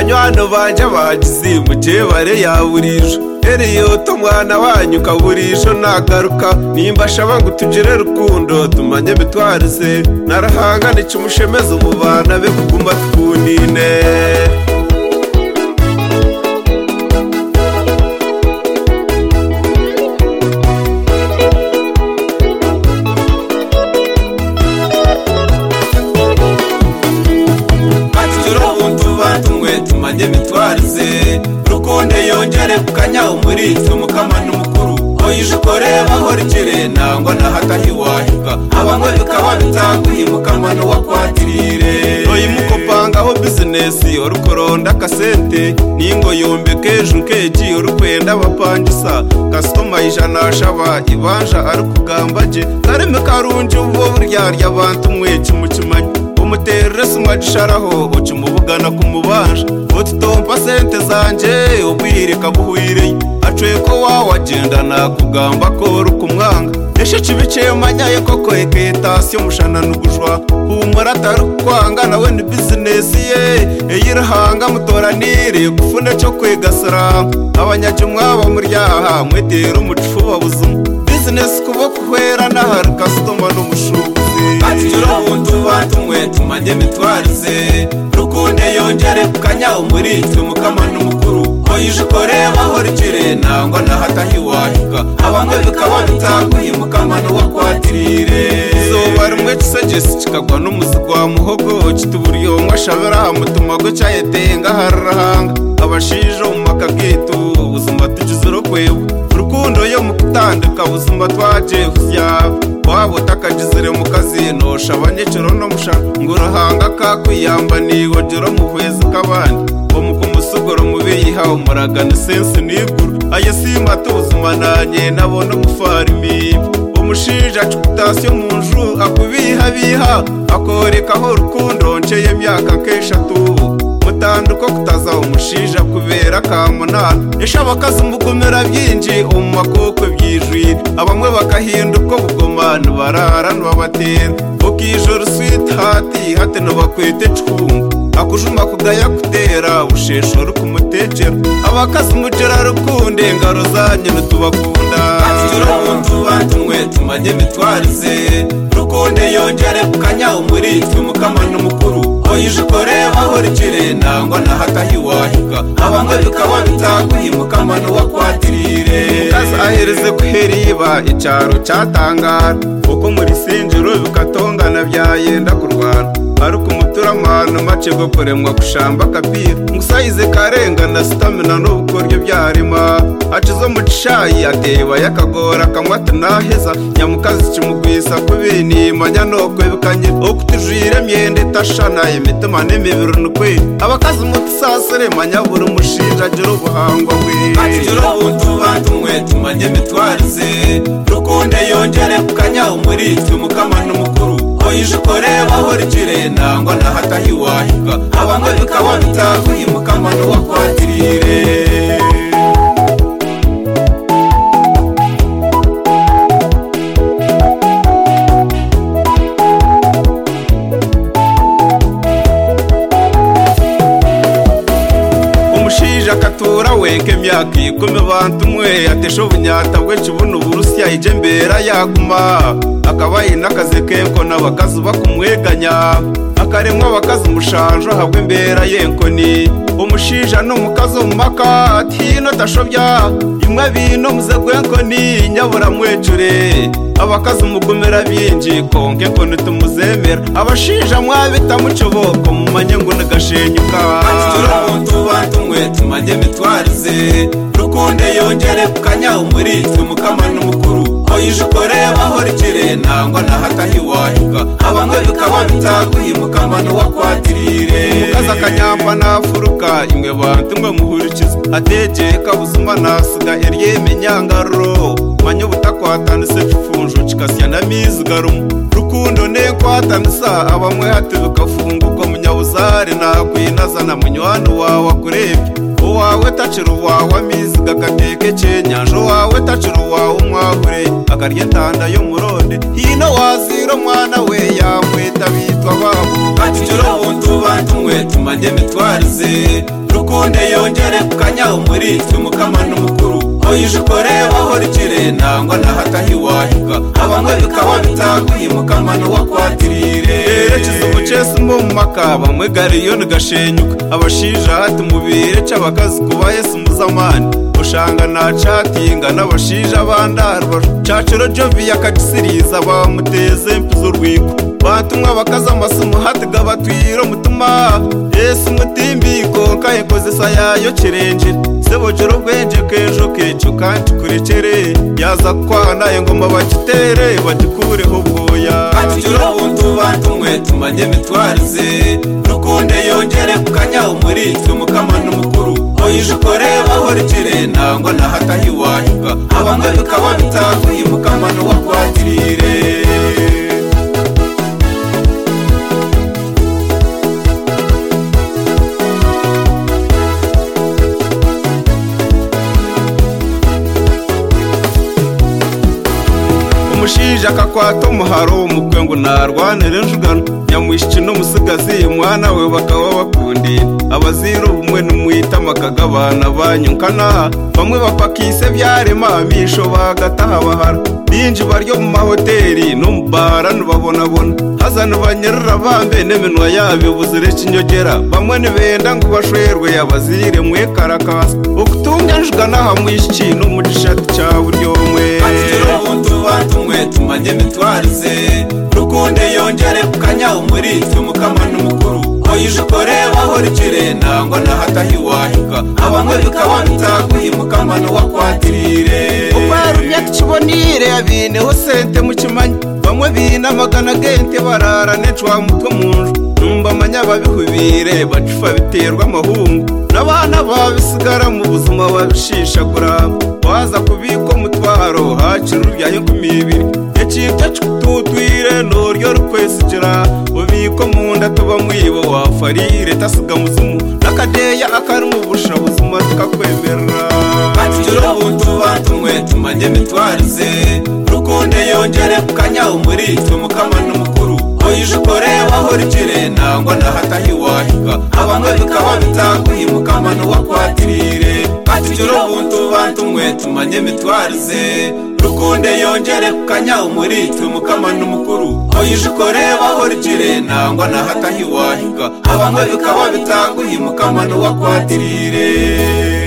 banywano banje bagize mukebare yaburijo eriyo tumwana wanyu kaburijo nagaruka nimba shaba ngo tugire rukundo tumanye bitwarize narahanga nicumushemeza umubana be kuguma twunine tumanye mitwarize rukunde yongere kukanya umuri tumukama n'umukuru oyije koreba horikire nangwa nahatahi wahiga abamwe bikaba bitanguye mukama no wakwatirire oyimuko pangaho business orukoronda kasente ningo yombekeje nkeji orukwenda abapangisa customer ijana shaba ibanja arukugambaje kareme karunje ubo buryarya abantu mwechi mukimanya umuterese umwagisharaho ukimubugana kumubanja ututompa sente zanje ubwirika buhwireye acwe ko wawagendana kugamba ko rukumwanga eshe kibicyemanyaye koko eketasiyo mushana nugujwa humura atarukwanga nawe ni business ye eyirahanga mutoranire gufune cyo kwegasara abanyajumwa bamuryaha mwetera umucuba buzuma business kubo kuhera nahar customer n'umushuzi atiro buntu batumwe tumanye mitwarize rukunde yongere kukanya umuri tumukama n'umukuru oyije koreba horikire nangwa nahatahi wahiga abamwe bikaba bitanguye mukama no wakwatirire zoba rumwe kisegesi kikagwa n'umuzigo wa muhogo kituburiyo mwashabera mutumago cyayetenga harahanga abashijo mu makageto ubuzima tugizero kwewe rukundo yo mukutandika ubuzima twaje kuzya wabo takagizire mu kazino shabanyecero no musha ngurahanga kakwiyamba nigo jero muhwezi kabandi omukumusugoro mubiyiha umuragana sense niguru ayesima tuzumananye nabona mufarimi umushija cukutasiyo munju akubiha biha akorekaho rukundo nceye myaka keshatu mutanduko kutaza umushija kubera kamunana eshabakazi mugomera byinji umakoko byijwira abamwe bakahinduka bugomana bararana babatera ukijoro sweetheart hate no bakwete cungu akujuma kugaya kutera ushesho rukumutekera abakazi mujera rukunde ngaro zanye nutubakunda atiro buntu batumwe tumanye mitwarize rukunde yongere kukanya umuri tumukama n'umukuru oyije koreba horikire nangwa nahatahi wahiga abamwe bikaba bitanguye mukama no wakwatirire kaza ahereze kuheriba icyaro cyatangara uko muri sinjiro bikatongana byayenda kurwana aruko umuturamano mace go kuremwa kushamba kapira ngusayize karenga na stamina no bukoryo byarima acizo mu cishayi ateba yakagora kamwata naheza nyamukazi kimugwisa kubini manya no kwebukanye okutujire myende tashana imitima n'imibiro nukwe abakazi mutsasere manya buri mushinja jero buhangwa we atiro buntu batumwe tumanye mitwarize rukunde yongere kukanya umuri tumukama n'umukuru oyije koreba horikire nangwa nahatahi wahiga abamwe bikaba bitanguye mukama no wakwatirire katura weke myaka ikome bantu mwe atesho bunyata bwe kibuno burusya ijembera yaguma akabaye nakaze kenko nabakazi bakumweganya akaremwa bakazi mushanjo habwe mbera yenkoni umushija no mukazo mumaka atino tashobya imwe bino muzegwenkoni nyabura mwecure abakazi mugumera byinji konke kono tumuzemera abashija mwabita mucoboko mumanye ngo nagashenyuka atiro buntu batumwe tumanye mitwarize rukunde yongere kukanya umuri tumukama n'umukuru oyije koreba horikire nangwa nahatahi wahiga abamwe bikaba bitanguye mukama no wakwatirire mukaza kanyamba nafuruka imwe bantu mwe muhurikiza ategeka buzima nasiga eryeme nyangaruro manye butakwatanise cufunjo cikasya na mizigarumu rukundo ne kwatanisa abamwe hatubuka funguko munyabuzare nakwinaza na munywano wawe akurebye uwawe taciro wawe amizi gakateke cyenyanjo wawe taciro wawe umwahure akarye ntanda yo muronde hino waziro mwana we yamweta bitwa babo atiro buntu batumwe tumanye mitwarize rukunde yongere kukanya muri twe mukama n'umukuru oyije ukoreba horikire nangwa nahatahi wahiga abamwe bikaba bitaguye mukama n'uwakwatirire erekiza umucesi mu maka bamwe gariyoni gashenyuka abashija hati mubire c'abakazi kuba Yesu muzamani ushanga na chatinga n'abashija bandarwa cacero jovi yakadisiriza bamuteze mpizo rwiko batumwa bakaza amasomo hati gabatwiro mutuma Yesu mutimbiko kayekozesa yayo kirengere sebojero bwenje kejo kejo kandi kurekere yaza kwana engoma bakitere batikureho bwoya atijuro buntu bantumwe tumanye mitwarize rukunde yongere kukanya muri twe mukama n'umukuru oyije ukoreba horikire nangwa nahatahi wahiga abamwe bikaba bitaguye mukama n'uwakwatirire umushija akakwata umuharo umukwe ngo narwanire njugano nyamwishiki n'umusigazi umwana we bakaba bakundiye abazira ubumwe n'umwita makagabana banyukana bamwe bapakise byarema misho bagataha bahara binji baryo mu mahoteli no mubara nubabonabona hazana banyerura bambe n'eminwa yabe buzire kinyogera bamwe nibenda ngo bashwerwe yabazire mwe karakasa ukutunga njugana hamwishiki n'umugishati cya buryomwe bantumwe tumanye mitwarize rukunde yongere kukanya muri twe mukama n'umukuru oyije ukoreba horikire nangwa nahatahi wahiga abamwe bikaba bitaguye mukama n'uwakwatirire uparumya kibonire abineho sente mu kimanyi bamwe binamagana gente barara necwa mutwe munju numba amanya babihubire bacufa biterwa amahungu n'abana babisigara mu buzima babishishagura waza kubiko mutwaro hacira uryayo kumibiri ekirya tutwire noryo rukwesikira ubiko munda tuba mwibo wafarire tasiga muzumu nakadeya akari mu busha buzima tukakwemerera atijoro buntu bantumwe tumanye mitwarize rukunde yongere kukanya muri twe mukama n'umukuru oyije ukoreba horikire nangwa nahatahi wahiga abamwe bikaba bitaguye mukama n'uwakwatirire atijoro buntu bantumwe tumanye mitwarize rukunde yongere kukanya muri twe mukama n'umukuru oyije ukoreba horikire nangwa nahatahi wahiga abamwe bikaba bitaguye mukama n'uwakwatirire